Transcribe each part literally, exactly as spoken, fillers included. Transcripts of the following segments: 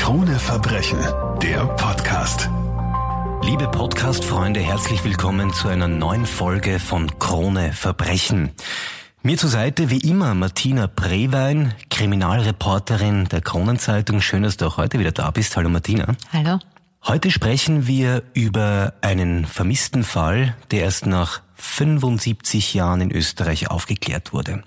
Krone Verbrechen, der Podcast. Liebe Podcast-Freunde, herzlich willkommen zu einer neuen Folge von Krone Verbrechen. Mir zur Seite wie immer Martina Brewein, Kriminalreporterin der Kronenzeitung. Schön, dass du auch heute wieder da bist. Hallo Martina. Hallo. Heute sprechen wir über einen vermissten Fall, der erst nach fünfundsiebzig Jahren in Österreich aufgeklärt wurde.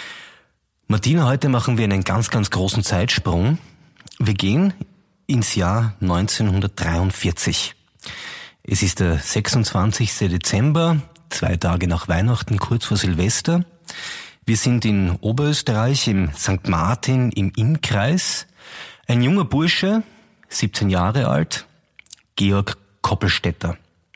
Martina, heute machen wir einen ganz, ganz großen Zeitsprung. Wir gehen ins Jahr neunzehnhundertdreiundvierzig. Es ist der sechsundzwanzigster Dezember, zwei Tage nach Weihnachten, kurz vor Silvester. Wir sind in Oberösterreich im Sankt Martin im Innkreis. Ein junger Bursche, siebzehn Jahre alt, Georg Koppelstädter.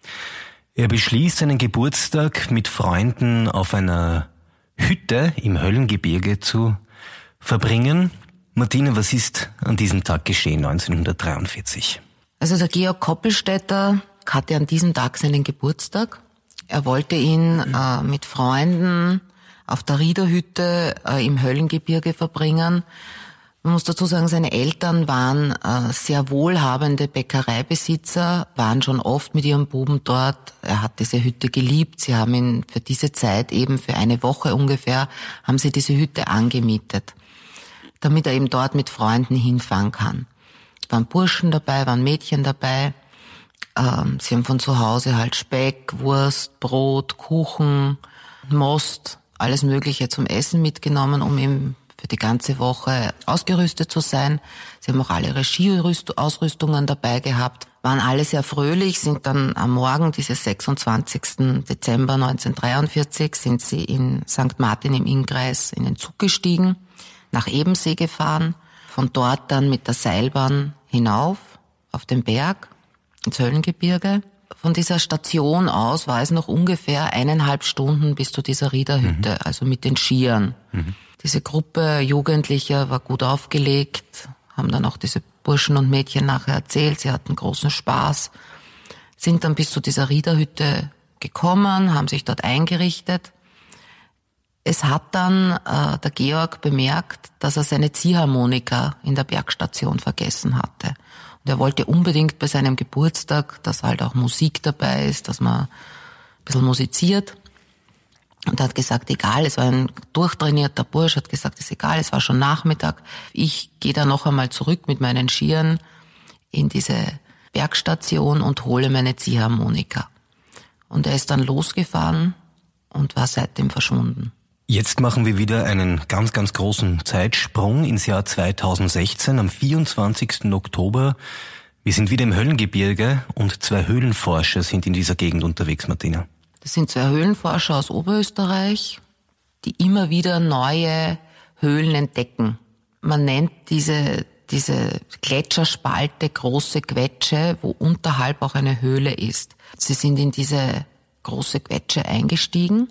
Er beschließt, seinen Geburtstag mit Freunden auf einer Hütte im Höllengebirge zu verbringen. Martina, was ist an diesem Tag geschehen, neunzehnhundertdreiundvierzig? Also der Georg Koppelstädter hatte an diesem Tag seinen Geburtstag. Er wollte ihn äh, mit Freunden auf der Riederhütte äh, im Höllengebirge verbringen. Man muss dazu sagen, seine Eltern waren äh, sehr wohlhabende Bäckereibesitzer, waren schon oft mit ihrem Buben dort. Er hat diese Hütte geliebt. Sie haben ihn für diese Zeit eben für eine Woche ungefähr, haben sie diese Hütte angemietet, damit er eben dort mit Freunden hinfahren kann. Es waren Burschen dabei, waren Mädchen dabei. Ähm, sie haben von zu Hause halt Speck, Wurst, Brot, Kuchen, Most, alles Mögliche zum Essen mitgenommen, um eben für die ganze Woche ausgerüstet zu sein. Sie haben auch alle ihre Skiausrüstungen dabei gehabt, waren alle sehr fröhlich, sind dann am Morgen dieses sechsundzwanzigsten Dezember neunzehnhundertdreiundvierzig sind sie in Sankt Martin im Innkreis in den Zug gestiegen, nach Ebensee gefahren, von dort dann mit der Seilbahn hinauf auf den Berg ins Höllengebirge. Von dieser Station aus war es noch ungefähr eineinhalb Stunden bis zu dieser Riederhütte, mhm. also mit den Skiern. Mhm. Diese Gruppe Jugendlicher war gut aufgelegt, haben dann auch diese Burschen und Mädchen nachher erzählt, sie hatten großen Spaß, sind dann bis zu dieser Riederhütte gekommen, haben sich dort eingerichtet. Es hat dann äh, der Georg bemerkt, dass er seine Ziehharmonika in der Bergstation vergessen hatte. Und er wollte unbedingt bei seinem Geburtstag, dass halt auch Musik dabei ist, dass man ein bisschen musiziert. Und er hat gesagt, egal, es war ein durchtrainierter Bursch, hat gesagt, ist egal, es war schon Nachmittag. Ich gehe da noch einmal zurück mit meinen Skiern in diese Bergstation und hole meine Ziehharmonika. Und er ist dann losgefahren und war seitdem verschwunden. Jetzt machen wir wieder einen ganz, ganz großen Zeitsprung ins Jahr zweitausendsechzehn, am vierundzwanzigsten Oktober. Wir sind wieder im Höllengebirge und zwei Höhlenforscher sind in dieser Gegend unterwegs, Martina. Das sind zwei Höhlenforscher aus Oberösterreich, die immer wieder neue Höhlen entdecken. Man nennt diese, diese Gletscherspalte große Quetsche, wo unterhalb auch eine Höhle ist. Sie sind in diese große Quetsche eingestiegen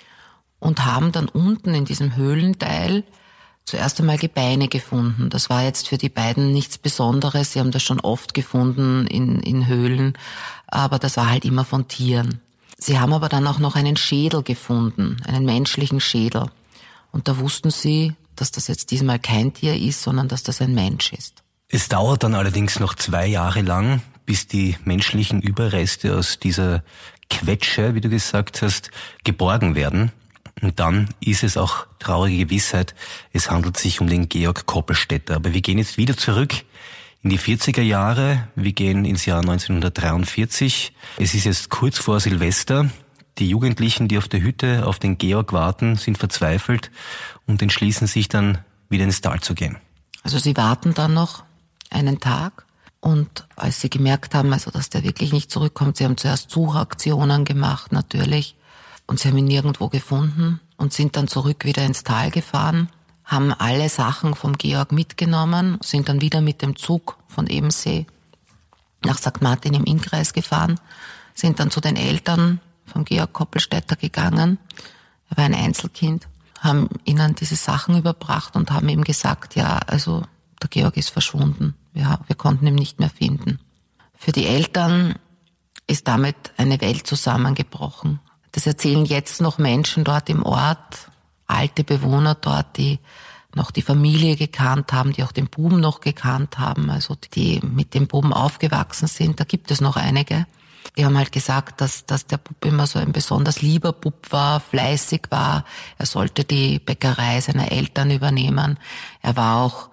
und haben dann unten in diesem Höhlenteil zuerst einmal Gebeine gefunden. Das war jetzt für die beiden nichts Besonderes. Sie haben das schon oft gefunden in, in Höhlen, aber das war halt immer von Tieren. Sie haben aber dann auch noch einen Schädel gefunden, einen menschlichen Schädel. Und da wussten sie, dass das jetzt diesmal kein Tier ist, sondern dass das ein Mensch ist. Es dauert dann allerdings noch zwei Jahre lang, bis die menschlichen Überreste aus dieser Quetsche, wie du gesagt hast, geborgen werden. Und dann ist es auch traurige Gewissheit, es handelt sich um den Georg Koppelstädter. Aber wir gehen jetzt wieder zurück in die vierziger Jahre. Wir gehen ins Jahr neunzehnhundertdreiundvierzig. Es ist jetzt kurz vor Silvester. Die Jugendlichen, die auf der Hütte auf den Georg warten, sind verzweifelt und entschließen sich dann, wieder ins Tal zu gehen. Also sie warten dann noch einen Tag und als sie gemerkt haben, also dass der wirklich nicht zurückkommt, sie haben zuerst Suchaktionen gemacht natürlich und sie haben ihn nirgendwo gefunden und sind dann zurück wieder ins Tal gefahren, haben alle Sachen vom Georg mitgenommen, sind dann wieder mit dem Zug von Ebensee nach Sankt Martin im Innkreis gefahren, sind dann zu den Eltern vom Georg Koppelstädter gegangen. Er war ein Einzelkind, haben ihnen diese Sachen überbracht und haben ihm gesagt, ja, also der Georg ist verschwunden. Wir, wir konnten ihn nicht mehr finden. Für die Eltern ist damit eine Welt zusammengebrochen. Das erzählen jetzt noch Menschen dort im Ort, alte Bewohner dort, die noch die Familie gekannt haben, die auch den Buben noch gekannt haben, also die mit dem Buben aufgewachsen sind. Da gibt es noch einige. Die haben halt gesagt, dass, dass der Bub immer so ein besonders lieber Bub war, fleißig war. Er sollte die Bäckerei seiner Eltern übernehmen. Er war auch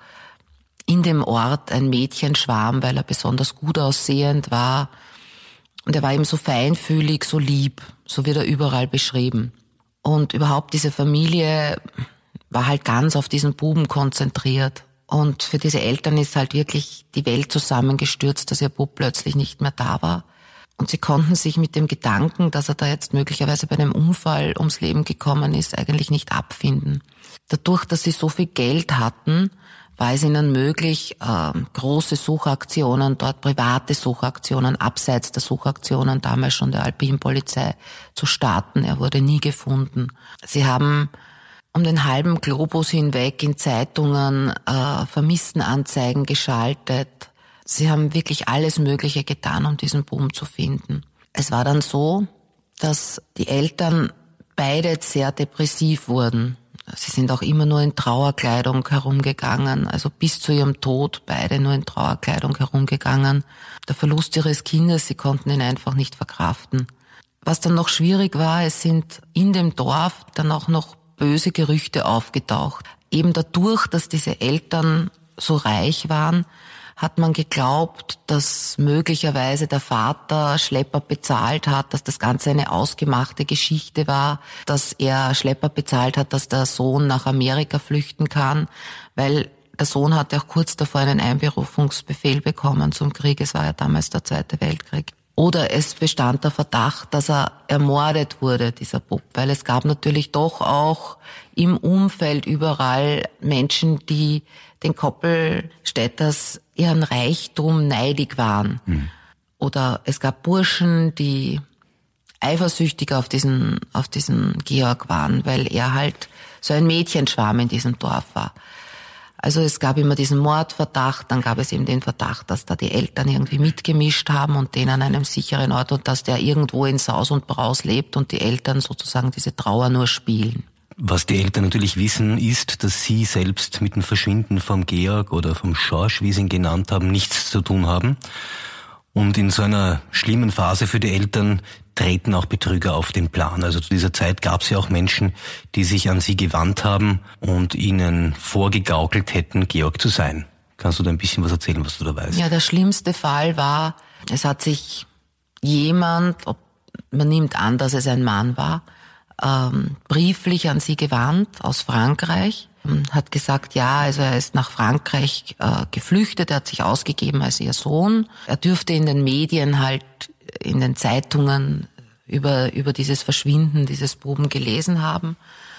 in dem Ort ein Mädchenschwarm, weil er besonders gut aussehend war. Und er war eben so feinfühlig, so lieb, so wird er überall beschrieben. Und überhaupt diese Familie war halt ganz auf diesen Buben konzentriert. Und für diese Eltern ist halt wirklich die Welt zusammengestürzt, dass ihr Bub plötzlich nicht mehr da war. Und sie konnten sich mit dem Gedanken, dass er da jetzt möglicherweise bei einem Unfall ums Leben gekommen ist, eigentlich nicht abfinden. Dadurch, dass sie so viel Geld hatten, war es ihnen möglich, äh, große Suchaktionen, dort private Suchaktionen, abseits der Suchaktionen damals schon der Alpinpolizei zu starten. Er wurde nie gefunden. Sie haben um den halben Globus hinweg in Zeitungen äh, Vermisstenanzeigen geschaltet. Sie haben wirklich alles Mögliche getan, um diesen Buben zu finden. Es war dann so, dass die Eltern beide sehr depressiv wurden. Sie sind auch immer nur in Trauerkleidung herumgegangen, also bis zu ihrem Tod beide nur in Trauerkleidung herumgegangen. Der Verlust ihres Kindes, sie konnten ihn einfach nicht verkraften. Was dann noch schwierig war, es sind in dem Dorf dann auch noch böse Gerüchte aufgetaucht. Eben dadurch, dass diese Eltern so reich waren, hat man geglaubt, dass möglicherweise der Vater Schlepper bezahlt hat, dass das Ganze eine ausgemachte Geschichte war, dass er Schlepper bezahlt hat, dass der Sohn nach Amerika flüchten kann, weil der Sohn hatte auch kurz davor einen Einberufungsbefehl bekommen zum Krieg. Es war ja damals der Zweite Weltkrieg. Oder es bestand der Verdacht, dass er ermordet wurde, dieser Bub, weil es gab natürlich doch auch im Umfeld überall Menschen, die den Koppelstädters ihren Reichtum neidig waren. Mhm. Oder es gab Burschen, die eifersüchtig auf diesen, auf diesen Georg waren, weil er halt so ein Mädchenschwarm in diesem Dorf war. Also es gab immer diesen Mordverdacht, dann gab es eben den Verdacht, dass da die Eltern irgendwie mitgemischt haben und den an einem sicheren Ort und dass der irgendwo in Saus und Braus lebt und die Eltern sozusagen diese Trauer nur spielen. Was die Eltern natürlich wissen, ist, dass sie selbst mit dem Verschwinden vom Georg oder vom Schorsch, wie sie ihn genannt haben, nichts zu tun haben. Und in so einer schlimmen Phase für die Eltern treten auch Betrüger auf den Plan. Also zu dieser Zeit gab es ja auch Menschen, die sich an sie gewandt haben und ihnen vorgegaukelt hätten, Georg zu sein. Kannst du da ein bisschen was erzählen, was du da weißt? Ja, der schlimmste Fall war, es hat sich jemand, ob, man nimmt an, dass es ein Mann war, ähm, brieflich an sie gewandt aus Frankreich, hat gesagt, ja, also er ist nach Frankreich äh, geflüchtet, er hat sich ausgegeben als ihr Sohn. Er dürfte in den Medien halt, in den Zeitungen über über dieses Verschwinden dieses Buben gelesen haben.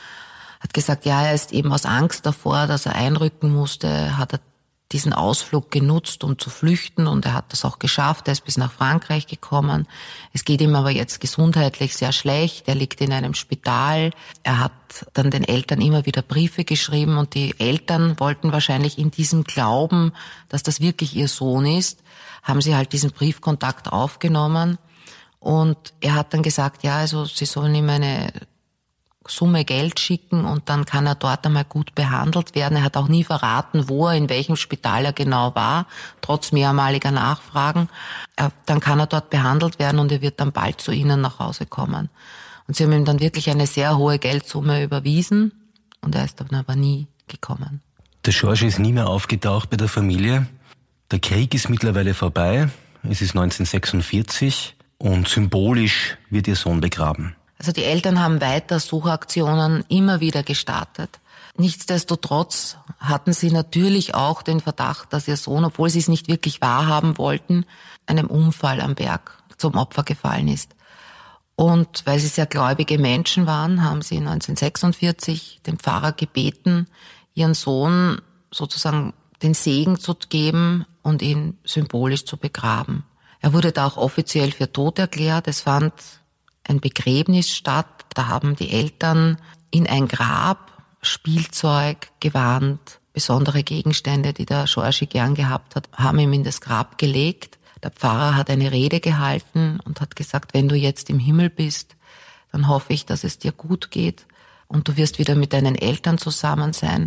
Hat gesagt, ja, er ist eben aus Angst davor, dass er einrücken musste, hat er diesen Ausflug genutzt, um zu flüchten, und er hat das auch geschafft. Er ist bis nach Frankreich gekommen. Es geht ihm aber jetzt gesundheitlich sehr schlecht. Er liegt in einem Spital. Er hat dann den Eltern immer wieder Briefe geschrieben, und die Eltern wollten wahrscheinlich in diesem Glauben, dass das wirklich ihr Sohn ist, haben sie halt diesen Briefkontakt aufgenommen. Und er hat dann gesagt, ja, also sie sollen ihm eine Summe Geld schicken und dann kann er dort einmal gut behandelt werden. Er hat auch nie verraten, wo er, in welchem Spital er genau war, trotz mehrmaliger Nachfragen. Er, dann kann er dort behandelt werden und er wird dann bald zu ihnen nach Hause kommen. Und sie haben ihm dann wirklich eine sehr hohe Geldsumme überwiesen und er ist dann aber nie gekommen. Der Schorsch ist nie mehr aufgetaucht bei der Familie. Der Krieg ist mittlerweile vorbei. Es ist neunzehnhundertsechsundvierzig und symbolisch wird ihr Sohn begraben. Also die Eltern haben weiter Suchaktionen immer wieder gestartet. Nichtsdestotrotz hatten sie natürlich auch den Verdacht, dass ihr Sohn, obwohl sie es nicht wirklich wahrhaben wollten, einem Unfall am Berg zum Opfer gefallen ist. Und weil sie sehr gläubige Menschen waren, haben sie neunzehnhundertsechsundvierzig den Pfarrer gebeten, ihren Sohn sozusagen den Segen zu geben und ihn symbolisch zu begraben. Er wurde da auch offiziell für tot erklärt. Es fand ein Begräbnis statt. Da haben die Eltern in ein Grab Spielzeug, Gewand, besondere Gegenstände, die der Schorschi gern gehabt hat, haben ihm in das Grab gelegt. Der Pfarrer hat eine Rede gehalten und hat gesagt, wenn du jetzt im Himmel bist, dann hoffe ich, dass es dir gut geht und du wirst wieder mit deinen Eltern zusammen sein.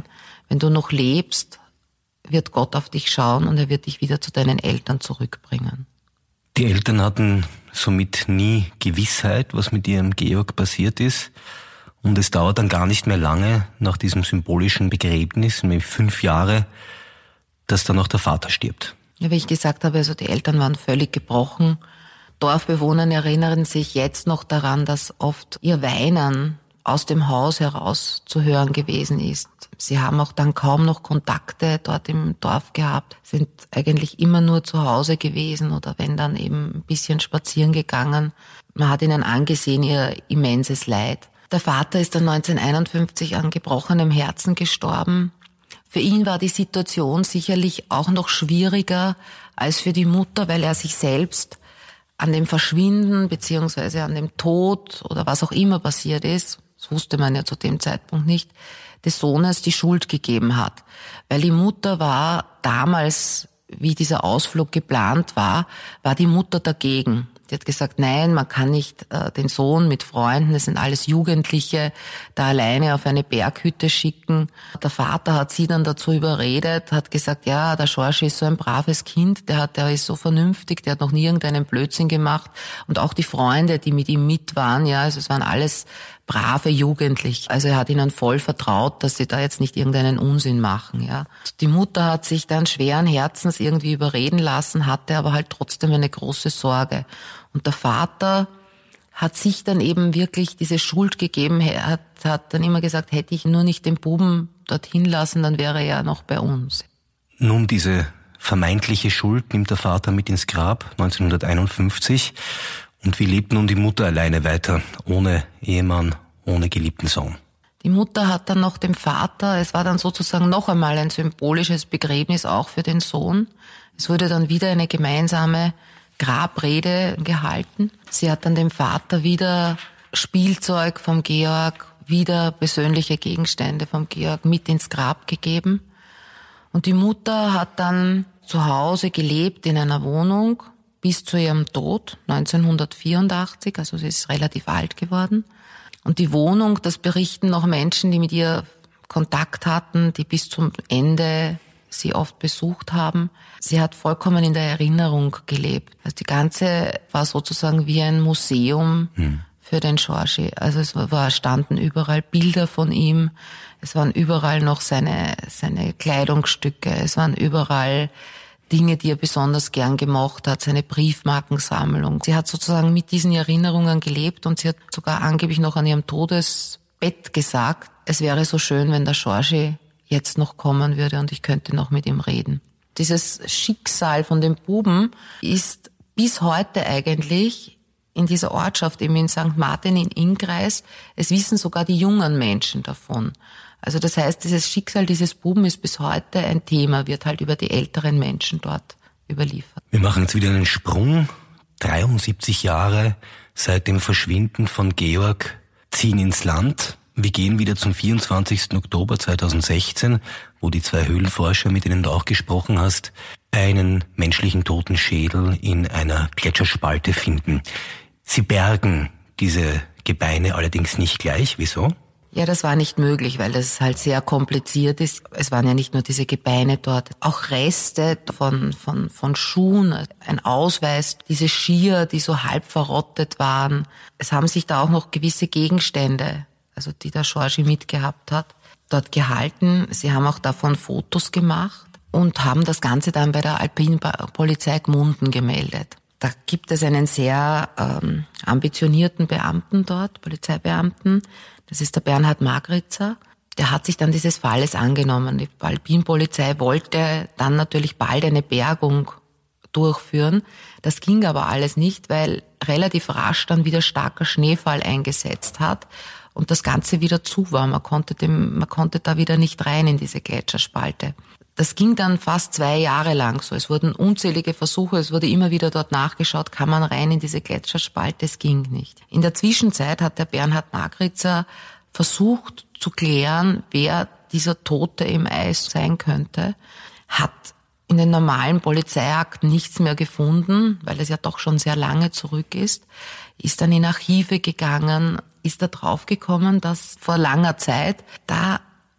wenn du noch lebst, wird Gott auf dich schauen und er wird dich wieder zu deinen Eltern zurückbringen. Die Eltern hatten somit nie Gewissheit, was mit ihrem Georg passiert ist. Und es dauert dann gar nicht mehr lange nach diesem symbolischen Begräbnis, nämlich fünf Jahre, dass dann auch der Vater stirbt. Ja, wie ich gesagt habe, also die Eltern waren völlig gebrochen. Dorfbewohner erinnern sich jetzt noch daran, dass oft ihr Weinen aus dem Haus heraus zu hören gewesen ist. Sie haben auch dann kaum noch Kontakte dort im Dorf gehabt, sind eigentlich immer nur zu Hause gewesen oder wenn dann eben ein bisschen spazieren gegangen. Man hat ihnen angesehen, ihr immenses Leid. Der Vater ist dann neunzehnhunderteinundfünfzig an gebrochenem Herzen gestorben. Für ihn war die Situation sicherlich auch noch schwieriger als für die Mutter, weil er sich selbst an dem Verschwinden beziehungsweise an dem Tod oder was auch immer passiert ist, das wusste man ja zu dem Zeitpunkt nicht, des Sohnes die Schuld gegeben hat. Weil die Mutter war damals, wie dieser Ausflug geplant war, war die Mutter dagegen. Die hat gesagt, nein, man kann nicht äh, den Sohn mit Freunden, das sind alles Jugendliche, da alleine auf eine Berghütte schicken. Der Vater hat sie dann dazu überredet, hat gesagt, ja, der Schorschi ist so ein braves Kind, der hat, der ist so vernünftig, der hat noch nie irgendeinen Blödsinn gemacht. Und auch die Freunde, die mit ihm mit waren, ja, also es waren alles brave Jugendliche. Also er hat ihnen voll vertraut, dass sie da jetzt nicht irgendeinen Unsinn machen, ja. Die Mutter hat sich dann schweren Herzens irgendwie überreden lassen, hatte aber halt trotzdem eine große Sorge. Und der Vater hat sich dann eben wirklich diese Schuld gegeben, er hat, hat dann immer gesagt, hätte ich nur nicht den Buben dorthin lassen, dann wäre er ja noch bei uns. Nun, diese vermeintliche Schuld nimmt der Vater mit ins Grab, neunzehnhunderteinundfünfzig. Und wie lebt nun die Mutter alleine weiter, ohne Ehemann, ohne geliebten Sohn? Die Mutter hat dann noch dem Vater, es war dann sozusagen noch einmal ein symbolisches Begräbnis auch für den Sohn. Es wurde dann wieder eine gemeinsame Grabrede gehalten. Sie hat dann dem Vater wieder Spielzeug vom Georg, wieder persönliche Gegenstände vom Georg mit ins Grab gegeben. Und die Mutter hat dann zu Hause gelebt in einer Wohnung bis zu ihrem Tod, neunzehnhundertvierundachtzig, also sie ist relativ alt geworden. Und die Wohnung, das berichten noch Menschen, die mit ihr Kontakt hatten, die bis zum Ende sie oft besucht haben. Sie hat vollkommen in der Erinnerung gelebt. Also die ganze war sozusagen wie ein Museum hm. für den Schorschi. Also es war, standen überall Bilder von ihm, es waren überall noch seine, seine Kleidungsstücke, es waren überall Dinge, die er besonders gern gemacht hat, seine Briefmarkensammlung. Sie hat sozusagen mit diesen Erinnerungen gelebt und sie hat sogar angeblich noch an ihrem Todesbett gesagt, es wäre so schön, wenn der Schorschi jetzt noch kommen würde und ich könnte noch mit ihm reden. Dieses Schicksal von dem Buben ist bis heute eigentlich in dieser Ortschaft, eben in Sankt Martin in Innkreis, es wissen sogar die jungen Menschen davon. Also das heißt, dieses Schicksal dieses Buben ist bis heute ein Thema, wird halt über die älteren Menschen dort überliefert. Wir machen jetzt wieder einen Sprung. dreiundsiebzig Jahre seit dem Verschwinden von Georg ziehen ins Land. Wir gehen wieder zum vierundzwanzigsten Oktober zweitausendsechzehn, wo die zwei Höhlenforscher, mit denen du auch gesprochen hast, einen menschlichen toten Schädel in einer Gletscherspalte finden. Sie bergen diese Gebeine allerdings nicht gleich. Wieso? Ja, das war nicht möglich, weil das halt sehr kompliziert ist. Es waren ja nicht nur diese Gebeine dort, auch Reste von von von Schuhen, ein Ausweis, diese Skier, die so halb verrottet waren. Es haben sich da auch noch gewisse Gegenstände, also die der Schorschi mitgehabt hat, dort gehalten. Sie haben auch davon Fotos gemacht und haben das Ganze dann bei der Alpinpolizei Gmunden gemeldet. Da gibt es einen sehr ähm, ambitionierten Beamten dort, Polizeibeamten. Das ist der Bernhard Magritzer. Der hat sich dann dieses Falles angenommen. Die Alpinpolizei wollte dann natürlich bald eine Bergung durchführen. Das ging aber alles nicht, weil relativ rasch dann wieder starker Schneefall eingesetzt hat und das Ganze wieder zu war. Man konnte dem, man konnte da wieder nicht rein in diese Gletscherspalte. Das ging dann fast zwei Jahre lang so. Es wurden unzählige Versuche, es wurde immer wieder dort nachgeschaut, kann man rein in diese Gletscherspalte, es ging nicht. In der Zwischenzeit hat der Bernhard Magritzer versucht zu klären, wer dieser Tote im Eis sein könnte, hat in den normalen Polizeiakten nichts mehr gefunden, weil es ja doch schon sehr lange zurück ist, ist dann in Archive gegangen, ist da draufgekommen, dass vor langer Zeit da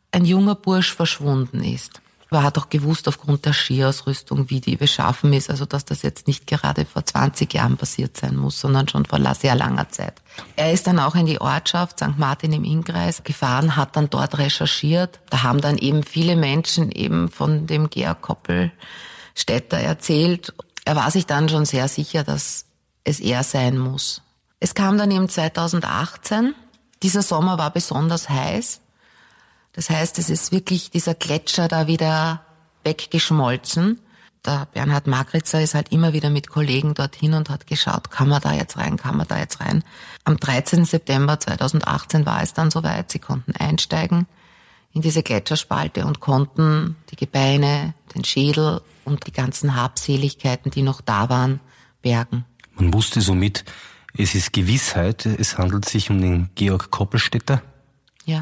ein junger Bursch verschwunden ist. Er hat auch gewusst aufgrund der Skiausrüstung, wie die beschaffen ist, also dass das jetzt nicht gerade vor zwanzig Jahren passiert sein muss, sondern schon vor sehr langer Zeit. Er ist dann auch in die Ortschaft Sankt Martin im Innkreis gefahren, hat dann dort recherchiert. Da haben dann eben viele Menschen eben von dem Georg Koppelstädter erzählt. Er war sich dann schon sehr sicher, dass es er sein muss. Es kam dann eben zweitausendachtzehn. Dieser Sommer war besonders heiß. Das heißt, es ist wirklich dieser Gletscher da wieder weggeschmolzen. Der Bernhard Magritzer ist halt immer wieder mit Kollegen dorthin und hat geschaut, kann man da jetzt rein, kann man da jetzt rein. Am dreizehnten September zweitausendachtzehn war es dann soweit. Sie konnten einsteigen in diese Gletscherspalte und konnten die Gebeine, den Schädel und die ganzen Habseligkeiten, die noch da waren, bergen. Man wusste somit, es ist Gewissheit, es handelt sich um den Georg Koppelstädter. Ja.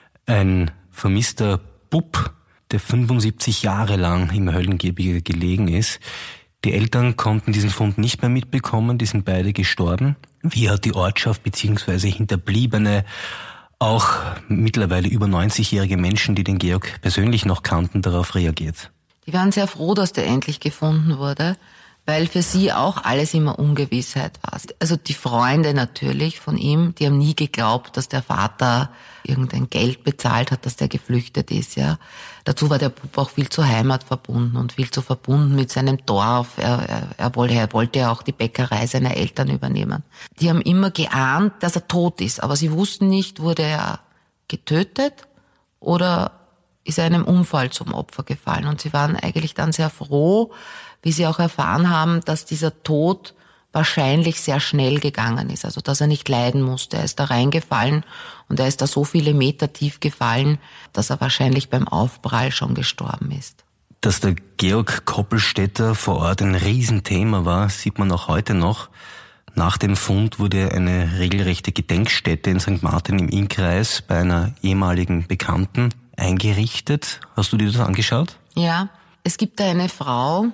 Ein vermisster Bub, der fünfundsiebzig Jahre lang im Höllengebirge gelegen ist. Die Eltern konnten diesen Fund nicht mehr mitbekommen, die sind beide gestorben. Wie hat die Ortschaft bzw. Hinterbliebene, auch mittlerweile über neunzigjährige Menschen, die den Georg persönlich noch kannten, darauf reagiert? Die waren sehr froh, dass der endlich gefunden wurde, weil für sie auch alles immer Ungewissheit war. Also die Freunde natürlich von ihm, die haben nie geglaubt, dass der Vater irgendein Geld bezahlt hat, dass der geflüchtet ist, ja. Dazu war der Bub auch viel zur Heimat verbunden und viel zu verbunden mit seinem Dorf. Er, er, er wollte, er wollte ja auch die Bäckerei seiner Eltern übernehmen. Die haben immer geahnt, dass er tot ist, aber sie wussten nicht, wurde er getötet oder ist er einem Unfall zum Opfer gefallen. Und sie waren eigentlich dann sehr froh, wie sie auch erfahren haben, dass dieser Tod wahrscheinlich sehr schnell gegangen ist, also dass er nicht leiden musste. Er ist da reingefallen und er ist da so viele Meter tief gefallen, dass er wahrscheinlich beim Aufprall schon gestorben ist. Dass der Georg Koppelstädter vor Ort ein Riesenthema war, sieht man auch heute noch. Nach dem Fund wurde eine regelrechte Gedenkstätte in Sankt Martin im Innkreis bei einer ehemaligen Bekannten eingerichtet. Hast du dir das angeschaut? Ja, es gibt da eine Frau,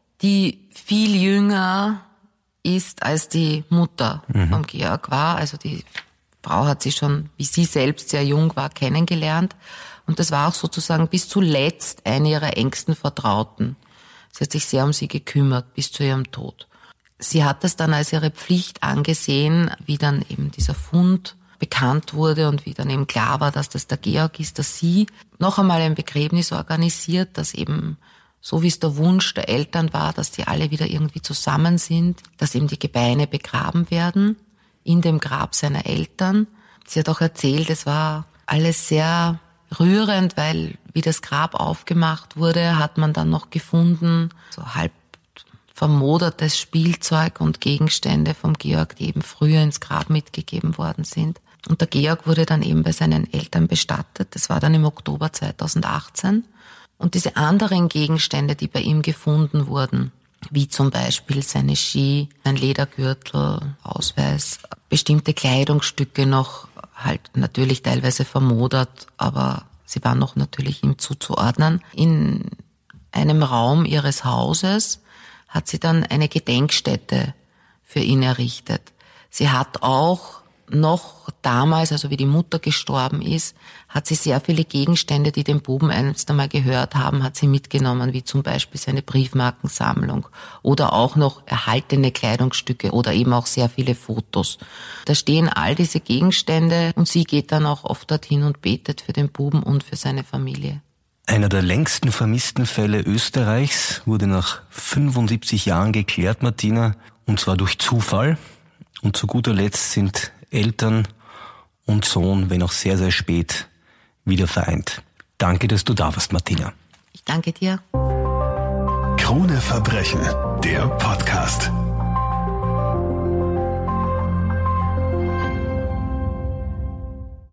die viel jünger ist, als die Mutter mhm. vom Georg war. Also die Frau hat sie schon, wie sie selbst sehr jung war, kennengelernt. Und das war auch sozusagen bis zuletzt eine ihrer engsten Vertrauten. Sie hat sich sehr um sie gekümmert, bis zu ihrem Tod. Sie hat es dann als ihre Pflicht angesehen, wie dann eben dieser Fund bekannt wurde und wie dann eben klar war, dass das der Georg ist, dass sie noch einmal ein Begräbnis organisiert, dass eben so wie es der Wunsch der Eltern war, dass die alle wieder irgendwie zusammen sind, dass eben die Gebeine begraben werden in dem Grab seiner Eltern. Sie hat auch erzählt, es war alles sehr rührend, weil wie das Grab aufgemacht wurde, hat man dann noch gefunden, so halb vermodertes Spielzeug und Gegenstände vom Georg, die eben früher ins Grab mitgegeben worden sind. Und der Georg wurde dann eben bei seinen Eltern bestattet. Das war dann im Oktober zweitausendachtzehn. Und diese anderen Gegenstände, die bei ihm gefunden wurden, wie zum Beispiel seine Ski, ein Ledergürtel, Ausweis, bestimmte Kleidungsstücke noch, halt natürlich teilweise vermodert, aber sie waren noch natürlich ihm zuzuordnen. In einem Raum ihres Hauses hat sie dann eine Gedenkstätte für ihn errichtet. Sie hat auch noch damals, also wie die Mutter gestorben ist, hat sie sehr viele Gegenstände, die dem Buben einst einmal gehört haben, hat sie mitgenommen, wie zum Beispiel seine Briefmarkensammlung oder auch noch erhaltene Kleidungsstücke oder eben auch sehr viele Fotos. Da stehen all diese Gegenstände und sie geht dann auch oft dorthin und betet für den Buben und für seine Familie. Einer der längsten vermissten Fälle Österreichs wurde nach fünfundsiebzig Jahren geklärt, Martina, und zwar durch Zufall. Und zu guter Letzt sind Eltern und Sohn, wenn auch sehr, sehr spät, wieder vereint. Danke, dass du da warst, Martina. Ich danke dir. Krone Verbrechen, der Podcast.